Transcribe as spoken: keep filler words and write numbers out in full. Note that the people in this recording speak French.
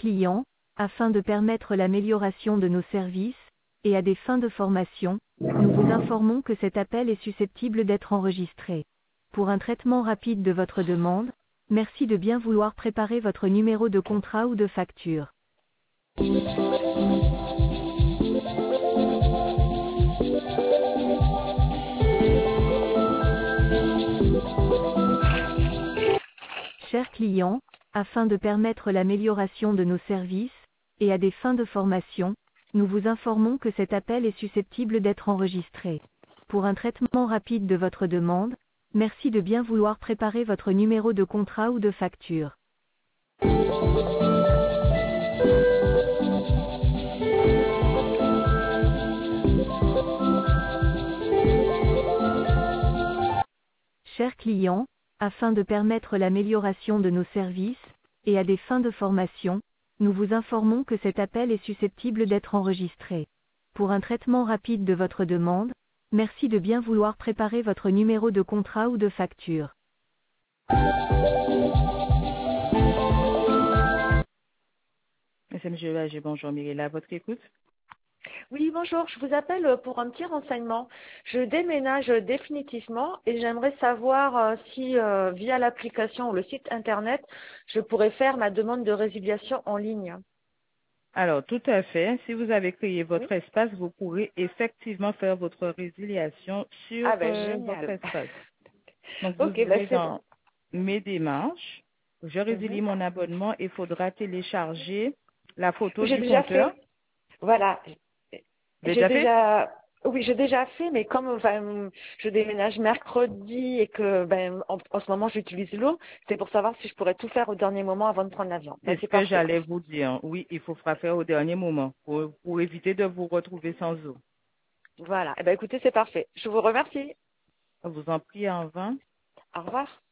clients, afin de permettre l'amélioration de nos services, et à des fins de formation, nous vous informons que cet appel est susceptible d'être enregistré. Pour un traitement rapide de votre demande, merci de bien vouloir préparer votre numéro de contrat ou de facture. Chers clients, afin de permettre l'amélioration de nos services, et à des fins de formation, nous vous informons que cet appel est susceptible d'être enregistré. Pour un traitement rapide de votre demande, merci de bien vouloir préparer votre numéro de contrat ou de facture. Chers clients, afin de permettre l'amélioration de nos services, et à des fins de formation, nous vous informons que cet appel est susceptible d'être enregistré. Pour un traitement rapide de votre demande, merci de bien vouloir préparer votre numéro de contrat ou de facture. Monsieur M. Lager, bonjour Mirella, à votre écoute. Oui, bonjour, je vous appelle pour un petit renseignement. Je déménage définitivement et j'aimerais savoir euh, si euh, via l'application ou le site internet, je pourrais faire ma demande de résiliation en ligne. Alors, tout à fait. Si vous avez créé votre Oui. espace, vous pourrez effectivement faire votre résiliation sur Ah ben euh, votre génial. espace. Donc, vous Ok, ben irez c'est bon. dans Mes démarches, je résilie Mhm. mon abonnement et il faudra télécharger la photo J'ai du déjà compteur. fait. Voilà. Vous avez J'ai déjà fait? déjà, oui, j'ai déjà fait, mais comme enfin, je déménage mercredi et que ben, en, en ce moment j'utilise l'eau, c'est pour savoir si je pourrais tout faire au dernier moment avant de prendre l'avion. Ben, C'est ce c'est que parfait. j'allais vous dire. Oui, il faut faire au dernier moment pour, pour éviter de vous retrouver sans eau. Voilà. Eh ben, écoutez, c'est parfait. Je vous remercie. Je vous en prie, en vain. Au revoir.